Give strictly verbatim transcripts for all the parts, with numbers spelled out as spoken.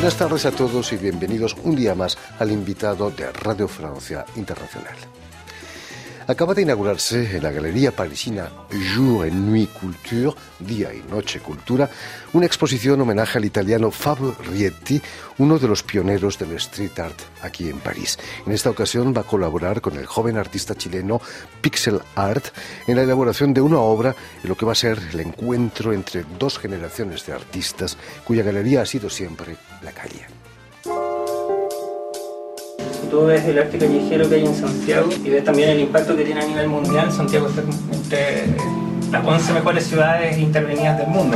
Buenas tardes a todos y bienvenidos un día más al invitado de Radio Francia Internacional. Acaba de inaugurarse en la galería parisina Jour et Nuit Culture, Día y Noche Cultura, una exposición homenaje al italiano Fabio Rietti, uno de los pioneros del street art aquí en París. En esta ocasión va a colaborar con el joven artista chileno Pixel Art en la elaboración de una obra en lo que va a ser el encuentro entre dos generaciones de artistas cuya galería ha sido siempre la calle. Tú ves el arte callejero que hay en Santiago y ves también el impacto que tiene a nivel mundial. Santiago está entre las once mejores ciudades intervenidas del mundo.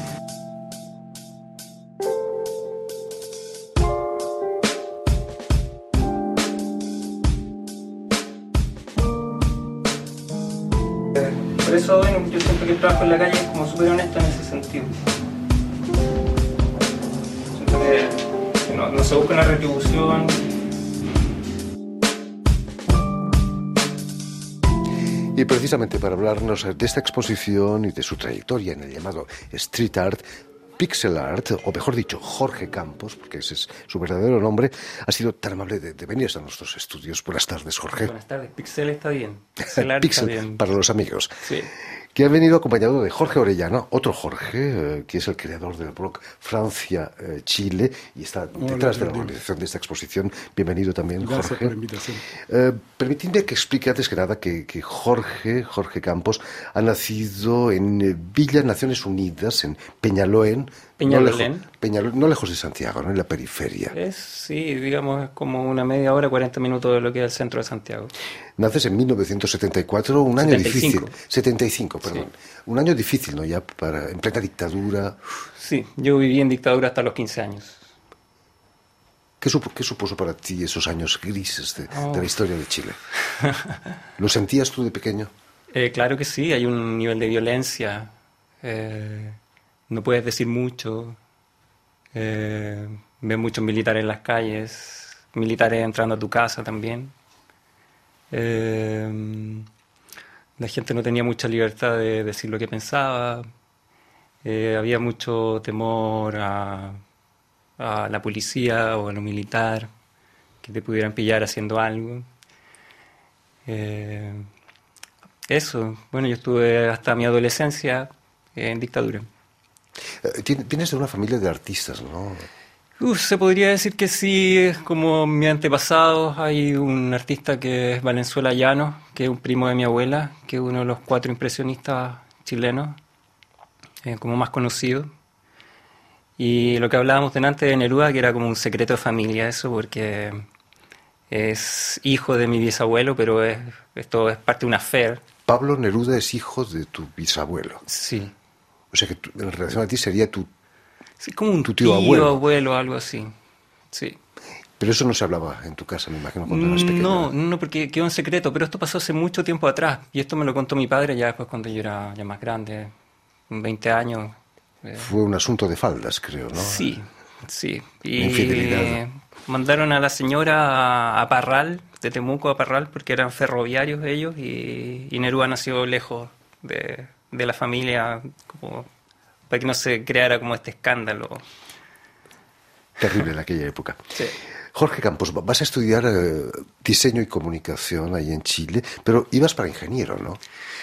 Por eso, bueno, yo siento que el trabajo en la calle es como súper honesto en ese sentido. Siento que, que no, no se busca una retribución. Y precisamente para hablarnos de esta exposición y de su trayectoria en el llamado street art, Pixel Art, o mejor dicho, Jorge Campos, porque ese es su verdadero nombre, ha sido tan amable de, de venir a nuestros estudios. Buenas tardes, Jorge. Buenas tardes. Pixel está bien. Pixel Art Pixel, está bien. Para los amigos. Sí. Que ha venido acompañado de Jorge Orellana, otro Jorge, eh, que es el creador del blog Francia eh, Chile y está detrás de la organización de esta exposición. Bienvenido también, Gracias Jorge. por la invitación. Eh, permitidme que explique antes que nada que, que Jorge, Jorge Campos, ha nacido en eh, Villa Naciones Unidas, en Peñalolén, Peñalolén. No, lejos, Peñalolén, no lejos de Santiago, ¿no? En la periferia. Es, sí, digamos, es como una media hora, cuarenta minutos de lo que es el centro de Santiago. Naces en mil novecientos setenta y cuatro, un año setenta y cinco. difícil. setenta y cinco, perdón. Sí. Un año difícil, ¿no? Ya para, en plena dictadura. Sí, yo viví en dictadura hasta los quince años. ¿Qué, supo, qué supuso para ti esos años grises de, oh. de la historia de Chile? ¿Lo sentías tú de pequeño? Eh, claro que sí, hay un nivel de violencia. Eh, no puedes decir mucho. Eh, ves muchos militares en las calles, militares entrando a tu casa también. Eh, la gente no tenía mucha libertad de decir lo que pensaba. Eh, había mucho temor a, a la policía o a lo militar, que te pudieran pillar haciendo algo. Eh, eso, bueno, yo estuve hasta mi adolescencia en dictadura. Vienes de una familia de artistas, ¿no? Uf, se podría decir que sí, como mi antepasado. Hay un artista que es Valenzuela Llanos, que es un primo de mi abuela, que es uno de los cuatro impresionistas chilenos, eh, como más conocido. Y lo que hablábamos delante de Neruda, que era como un secreto de familia eso, porque es hijo de mi bisabuelo, pero es, esto es parte de una affair. Pablo Neruda es hijo de tu bisabuelo. Sí. O sea que tu, en relación a ti sería tu, sí, como un tu tío, tío abuelo. abuelo, algo así. Sí. Pero eso no se hablaba en tu casa, me imagino, cuando eras pequeño. No, no, porque quedó en secreto, pero esto pasó hace mucho tiempo atrás. Y esto me lo contó mi padre ya después cuando yo era ya más grande, veinte años. Eh. Fue un asunto de faldas, creo, ¿no? Sí, sí. Y infidelidad. Mandaron a la señora a, a Parral, de Temuco a Parral, porque eran ferroviarios ellos, y, y Neruda nació lejos de... de la familia, como para que no se creara como este escándalo. Terrible en aquella época. Sí. Jorge Campos, vas a estudiar eh, diseño y comunicación ahí en Chile, pero ibas para ingeniero, ¿no?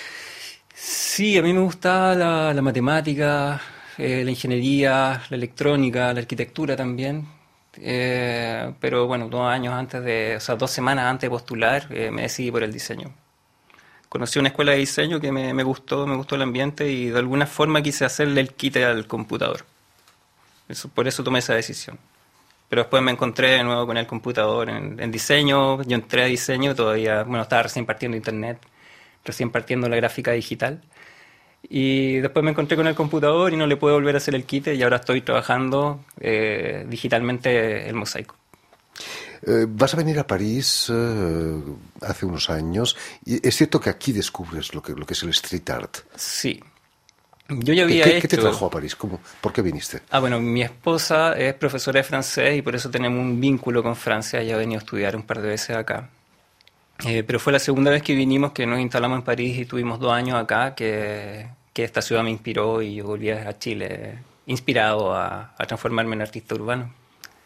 Sí, a mí me gustaba la, la matemática, eh, la ingeniería, la electrónica, la arquitectura también. Eh, pero bueno, dos años antes de, o sea, dos semanas antes de postular, eh, me decidí por el diseño. Conocí una escuela de diseño que me, me gustó, me gustó el ambiente y de alguna forma quise hacerle el quite al computador. Eso, por eso tomé esa decisión. Pero después me encontré de nuevo con el computador en, en diseño. Yo entré a diseño todavía, bueno, estaba recién partiendo internet, recién partiendo la gráfica digital. Y después me encontré con el computador y no le pude volver a hacer el quite y ahora estoy trabajando eh, digitalmente el mosaico. Eh, vas a venir a París eh, hace unos años y es cierto que aquí descubres lo que, lo que es el street art. Sí. Yo ya había ¿Qué, hecho... ¿Qué te trajo a París? ¿Cómo, ¿Por qué viniste? Ah, bueno, mi esposa es profesora de francés y por eso tenemos un vínculo con Francia. Ella ha venido a estudiar un par de veces acá. Eh, pero fue la segunda vez que vinimos, que nos instalamos en París y tuvimos dos años acá, que, que esta ciudad me inspiró y yo volví a Chile inspirado a, a transformarme en artista urbano.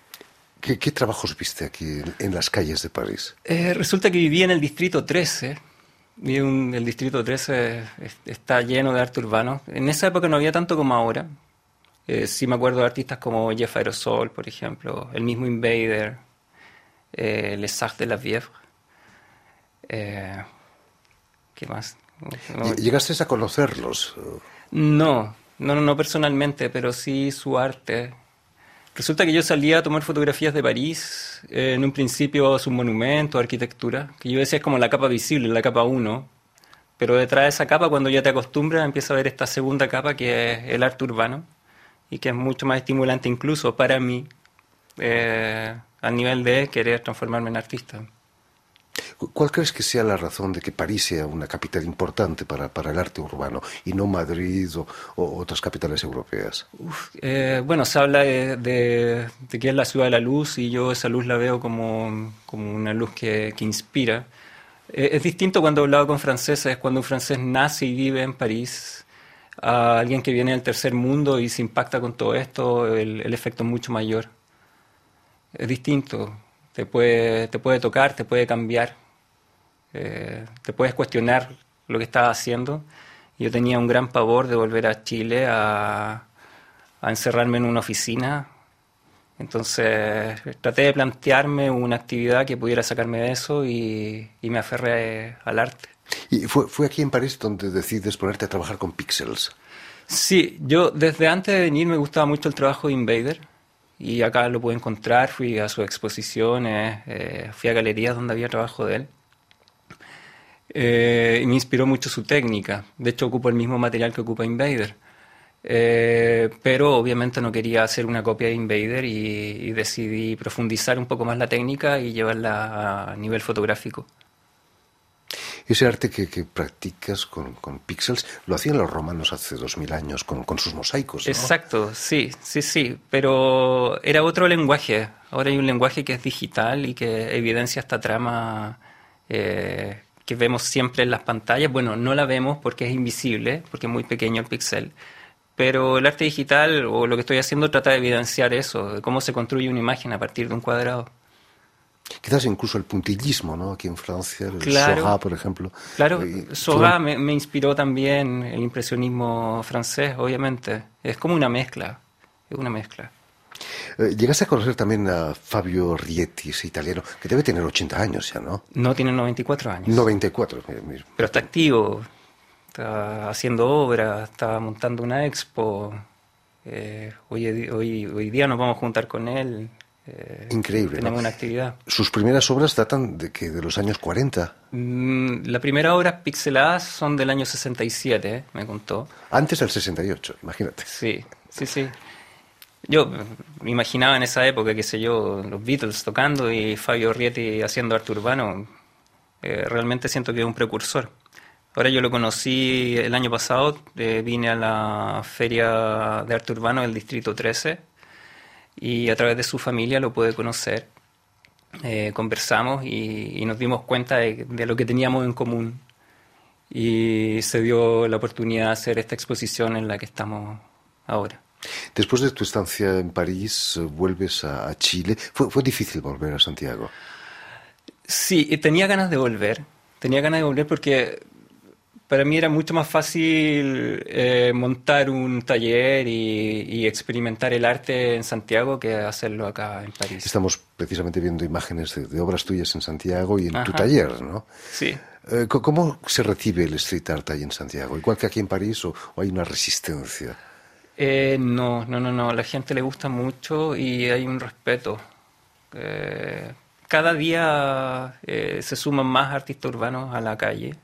¿Qué, qué trabajos viste aquí en, en las calles de París? Eh, resulta que vivía en el distrito trece. Y un- el distrito trece es- está lleno de arte urbano. En esa época no había tanto como ahora. Eh, sí me acuerdo de artistas como Jeff Aerosol, por ejemplo, el mismo Invader, eh, Les Arts de la Vievre. Eh, ¿Qué más? No, Ll- ¿Llegaste a conocerlos? no, no, no personalmente, pero sí su arte. Resulta que yo salía a tomar fotografías de París, eh, en un principio sus monumentos, arquitectura, que yo decía es como la capa visible, la capa uno, pero detrás de esa capa, cuando ya te acostumbras, empieza a ver esta segunda capa que es el arte urbano y que es mucho más estimulante incluso para mí, eh, al nivel de querer transformarme en artista. Cu- ¿Cuál crees que sea la razón de que París sea una capital importante para, para el arte urbano y no Madrid o, o otras capitales europeas? Eh, bueno, se habla de, de- de que es la ciudad de la luz y yo esa luz la veo como, como una luz que, que inspira. Eh, es distinto cuando he hablado con franceses, cuando un francés nace y vive en París, a alguien que viene del tercer mundo y se impacta con todo esto, el, el efecto es mucho mayor. Es distinto, te puede, te puede tocar, te puede cambiar, eh, te puedes cuestionar lo que estás haciendo. Yo tenía un gran pavor de volver a Chile a, a encerrarme en una oficina. Entonces traté de plantearme una actividad que pudiera sacarme de eso y, y me aferré al arte. Y fue, fue aquí en París donde decides ponerte a trabajar con píxeles. Sí, yo desde antes de venir me gustaba mucho el trabajo de Invader y acá lo pude encontrar, fui a sus exposiciones, eh, fui a galerías donde había trabajo de él. Eh, y me inspiró mucho su técnica. De hecho, ocupo el mismo material que ocupa Invader. Eh, pero obviamente no quería hacer una copia de Invader y, y decidí profundizar un poco más la técnica y llevarla a nivel fotográfico. Ese arte que, que practicas con, con píxeles lo hacían los romanos hace dos mil años con, con sus mosaicos, ¿no? Exacto, sí, sí, sí, pero era otro lenguaje. Ahora hay un lenguaje que es digital y que evidencia esta trama eh, que vemos siempre en las pantallas. Bueno, no la vemos porque es invisible, porque es muy pequeño el píxel, pero el arte digital o lo que estoy haciendo trata de evidenciar eso, de cómo se construye una imagen a partir de un cuadrado. Quizás incluso el puntillismo, ¿no? Aquí en Francia, el Claro, Seurat, por ejemplo. claro, Eh, Seurat fueron- me, me inspiró también el impresionismo francés, obviamente. Es como una mezcla, es una mezcla. eh, llegaste a conocer también a Fabio Rietti, ese italiano, que debe tener ochenta años ya, ¿no? No tiene noventa y cuatro años, noventa y cuatro. eh, mira. pero está activo, está haciendo obra, está montando una expo. Eh, hoy, hoy, hoy día nos vamos a juntar con él. eh, Increíble, tenemos ¿no? una actividad. Sus primeras obras datan de que de los años cuarenta, Mm, la primera obra pixeladas son del año sesenta y siete, me contó. antes del sesenta y ocho, imagínate. Sí, sí, sí. Yo me imaginaba en esa época, qué sé yo, los Beatles tocando y Fabio Rietti haciendo arte urbano. Eh, realmente siento que es un precursor. Ahora yo lo conocí el año pasado, eh, vine a la Feria de Arte Urbano del Distrito trece y a través de su familia lo pude conocer. Eh, conversamos y, y nos dimos cuenta de, de lo que teníamos en común y se dio la oportunidad de hacer esta exposición en la que estamos ahora. Después de tu estancia en París, eh, vuelves a, a Chile. Fue, fue difícil volver a Santiago. Sí, y tenía ganas de volver. Tenía ganas de volver porque para mí era mucho más fácil eh, montar un taller y, y experimentar el arte en Santiago que hacerlo acá en París. Estamos precisamente viendo imágenes de, de obras tuyas en Santiago y en tu Ajá. taller, ¿no? Sí. Eh, co- ¿Cómo se recibe el street art ahí en Santiago? ¿Igual que aquí en París o, o hay una resistencia? Eh, no, no, no, no. A la gente le gusta mucho y hay un respeto. Eh, cada día eh, se suman más artistas urbanos a la calle.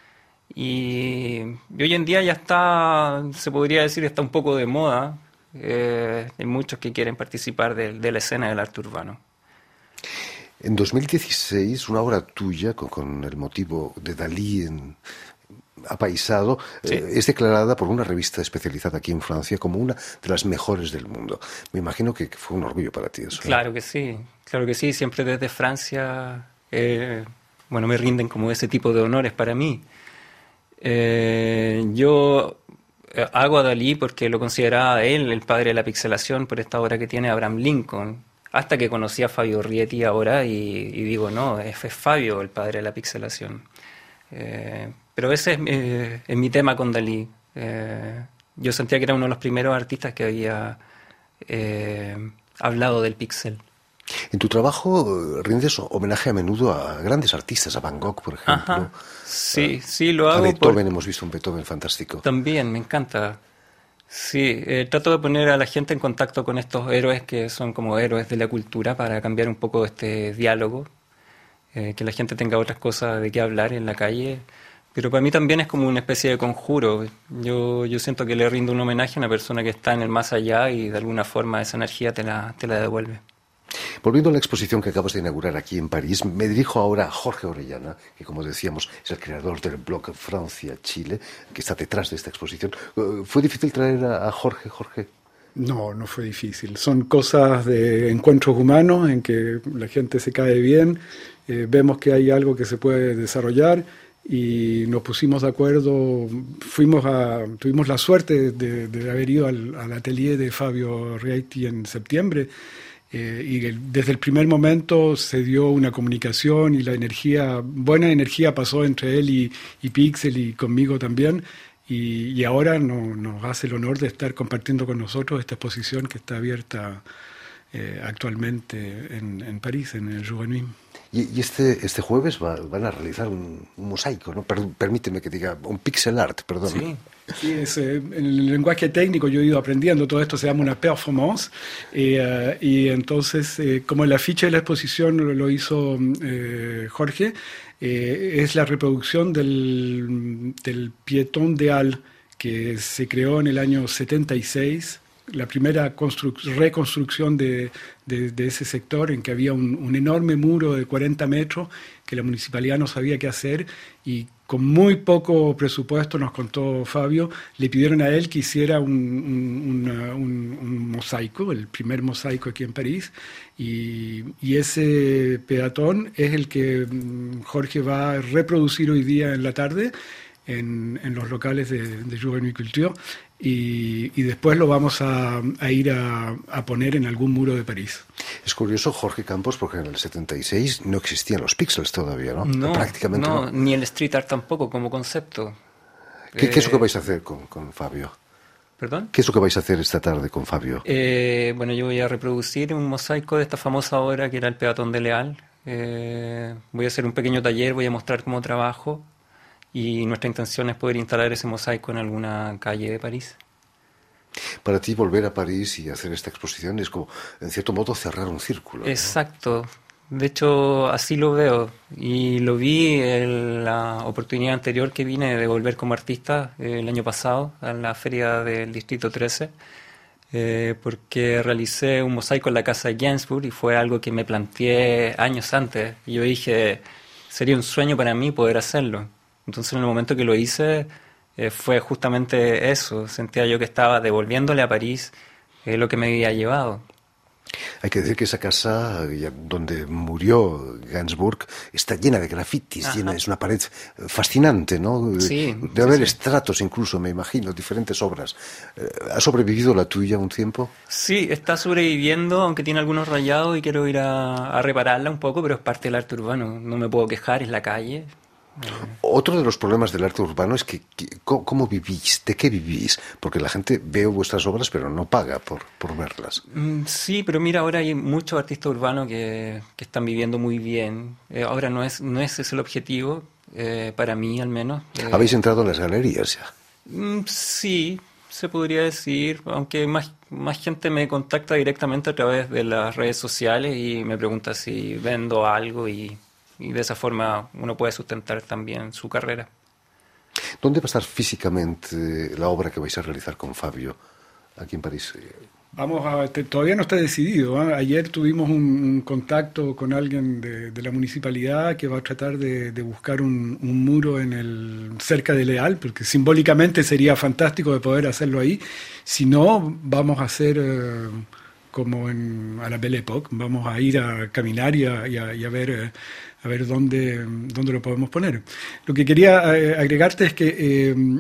Y, y hoy en día ya está, se podría decir, está un poco de moda. Eh, hay muchos que quieren participar de, de la escena del arte urbano. En dos mil dieciséis, una obra tuya con, con el motivo de Dalí en, apaisado, Sí. eh, es declarada por una revista especializada aquí en Francia como una de las mejores del mundo. Me imagino que, que fue un orgullo para ti eso, ¿no? Claro que sí, claro que sí. Siempre desde Francia, eh, bueno, me rinden como ese tipo de honores para mí. Eh, yo eh, hago a Dalí porque lo consideraba él el padre de la pixelación por esta obra que tiene Abraham Lincoln. hasta que conocí a Fabio Rietti ahora y, y digo, no, es, es Fabio el padre de la pixelación. Eh, pero ese es, eh, es mi tema con Dalí. Eh, yo sentía que era uno de los primeros artistas que había eh, hablado del píxel. En tu trabajo rindes homenaje a menudo a grandes artistas, a Van Gogh, por ejemplo. Ajá. Sí, uh, sí, lo hago. A Beethoven, por... hemos visto un Beethoven fantástico. También, me encanta. Sí, eh, trato de poner a la gente en contacto con estos héroes que son como héroes de la cultura para cambiar un poco este diálogo, eh, que la gente tenga otras cosas de qué hablar en la calle. Pero para mí también es como una especie de conjuro. Yo, yo siento que le rindo un homenaje a una persona que está en el más allá y de alguna forma esa energía te la, te la devuelve. Volviendo a la exposición que acabas de inaugurar aquí en París, me dirijo ahora a Jorge Orellana, que como decíamos es el creador del blog Francia-Chile, que está detrás de esta exposición. ¿Fue difícil traer a Jorge, Jorge? No, no fue difícil. Son cosas de encuentros humanos en que la gente se cae bien, eh, vemos que hay algo que se puede desarrollar y nos pusimos de acuerdo. Fuimos a, tuvimos la suerte de, de haber ido al, al atelier de Fabio Rietti en septiembre. Eh, y el, desde el primer momento se dio una comunicación y la energía, buena energía pasó entre él y, y Pixel y conmigo también, y, y ahora no, nos hace el honor de estar compartiendo con nosotros esta exposición que está abierta eh, actualmente en, en París, en el Jour et Nuit. Y, y este, este jueves va, van a realizar un, un mosaico, ¿no? Per, permíteme que diga, un pixel art, perdón. Sí. Sí, es, eh, en el lenguaje técnico yo he ido aprendiendo, todo esto se llama una performance, y, uh, y entonces eh, como el afiche de la exposición lo, lo hizo eh, Jorge, eh, es la reproducción del, del Piéton des Halles, que se creó en el año setenta y seis, la primera reconstrucción de, de, de ese sector, en que había un, un enorme muro de cuarenta metros que la municipalidad no sabía qué hacer, y con muy poco presupuesto, nos contó Fabio, le pidieron a él que hiciera un, un, una, un, un mosaico, el primer mosaico aquí en París, y, y ese peatón es el que Jorge va a reproducir hoy día en la tarde en, en los locales de, de Jour et Nuit Culture, y, y después lo vamos a, a ir a, a poner en algún muro de París. Es curioso, Jorge Campos, porque en el setenta y seis no existían los píxeles todavía, ¿no? No, prácticamente no, no. Ni el street art tampoco como concepto. ¿Qué, eh, ¿qué es lo que vais a hacer con, con Fabio? ¿Perdón? ¿Qué es lo que vais a hacer esta tarde con Fabio? Eh, bueno, yo voy a reproducir un mosaico de esta famosa obra que era el Peatón de Leal. Eh, voy a hacer un pequeño taller, voy a mostrar cómo trabajo, y nuestra intención es poder instalar ese mosaico en alguna calle de París. Para ti volver a París y hacer esta exposición es como, en cierto modo, cerrar un círculo, ¿no? Exacto. De hecho, así lo veo. Y lo vi en la oportunidad anterior que vine de volver como artista eh, el año pasado a la feria del Distrito trece, eh, porque realicé un mosaico en la casa de Gainsbourg y fue algo que me planteé años antes. Y yo dije, sería un sueño para mí poder hacerlo. Entonces, en el momento que lo hice, eh, fue justamente eso. Sentía yo que estaba devolviéndole a París eh, lo que me había llevado. Hay que decir que esa casa donde murió Gainsbourg está llena de grafitis, llena, es una pared fascinante, ¿no? Sí, Debe haber sí, estratos incluso, me imagino, diferentes obras. ¿Ha sobrevivido la tuya un tiempo? Sí, está sobreviviendo, aunque tiene algunos rayados y quiero ir a, a repararla un poco, pero es parte del arte urbano. No me puedo quejar, es la calle. Otro de los problemas del arte urbano es que, que ¿cómo vivís? ¿De qué vivís? Porque la gente ve vuestras obras pero no paga por, por verlas. Sí, pero mira, ahora hay muchos artistas urbanos que, que están viviendo muy bien. Eh, ahora no es, no es ese el objetivo, eh, para mí al menos. Eh, ¿Habéis entrado en las galerías ya? Sí, se podría decir, aunque más, más gente me contacta directamente a través de las redes sociales y me pregunta si vendo algo, y... y de esa forma uno puede sustentar también su carrera. ¿Dónde va a estar físicamente la obra que vais a realizar con Fabio aquí en París? Vamos a, te, todavía no está decidido, ¿eh? Ayer tuvimos un, un contacto con alguien de, de la municipalidad que va a tratar de, de buscar un, un muro en el cerca de Leal, porque simbólicamente sería fantástico de poder hacerlo ahí. Si no, vamos a hacer... Eh, como en, a la Belle Époque, vamos a ir a caminar y a, y a, y a ver, eh, a ver dónde, dónde lo podemos poner. Lo que quería eh, agregarte es que eh,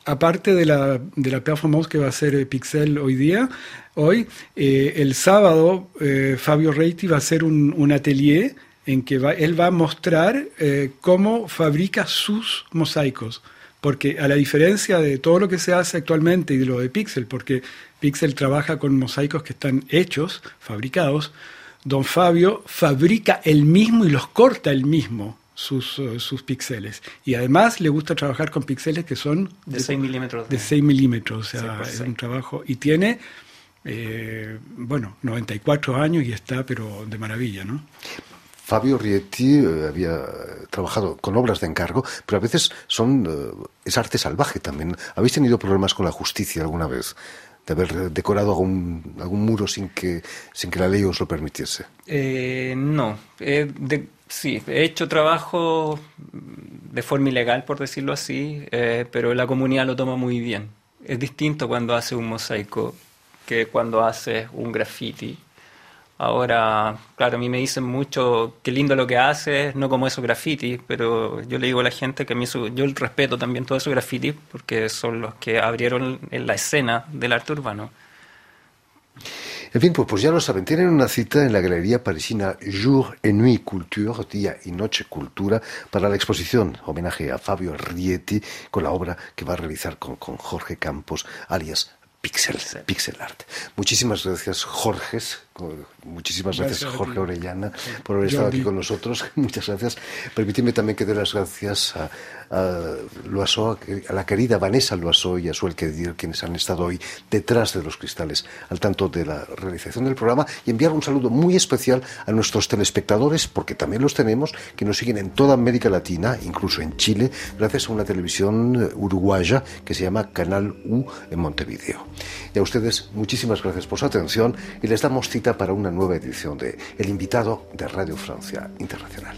aparte de la, de la performance que va a hacer Pixel hoy día, hoy, eh, el sábado eh, Fabio Reiti va a hacer un, un atelier en que va, él va a mostrar eh, cómo fabrica sus mosaicos. Porque a la diferencia de todo lo que se hace actualmente y de lo de Pixel, porque Pixel trabaja con mosaicos que están hechos, fabricados, don Fabio fabrica él mismo y los corta él mismo, sus, uh, sus píxeles. Y además le gusta trabajar con píxeles que son de seis milímetros. De seis milímetros, o sea, seis por es seis. un trabajo. Y tiene, eh, bueno, noventa y cuatro años y está, pero de maravilla, ¿no? Fabio Rietti eh, había trabajado con obras de encargo, pero a veces son eh, es arte salvaje también. ¿Habéis tenido problemas con la justicia alguna vez? De haber decorado algún, algún muro sin que, sin que la ley os lo permitiese. Eh, no. Eh, de, sí, he hecho trabajo de forma ilegal, por decirlo así, eh, pero la comunidad lo toma muy bien. Es distinto cuando haces un mosaico que cuando haces un graffiti. Ahora, claro, a mí me dicen mucho qué lindo lo que haces, no como esos grafitis, pero yo le digo a la gente que a mí eso, yo respeto también todos esos grafitis porque son los que abrieron en la escena del arte urbano. En fin, pues, pues ya lo saben, tienen una cita en la galería parisina Jour et Nuit Culture, Día y Noche Cultura, para la exposición homenaje a Fabio Rietti con la obra que va a realizar con, con Jorge Campos, alias Pixel, Pixel Art. Muchísimas gracias, Jorge. Muchísimas gracias, gracias Jorge Orellana, por haber estado aquí con nosotros. Muchas gracias. Permitidme también que dé las gracias a, a Loiseau, a la querida Vanessa Loiseau y a Suel Kedir, quienes han estado hoy detrás de los cristales, al tanto de la realización del programa, y enviar un saludo muy especial a nuestros telespectadores, porque también los tenemos, que nos siguen en toda América Latina, incluso en Chile, gracias a una televisión uruguaya que se llama Canal U en Montevideo. Y a ustedes, muchísimas gracias por su atención y les damos cita para una nueva edición de El Invitado de Radio Francia Internacional.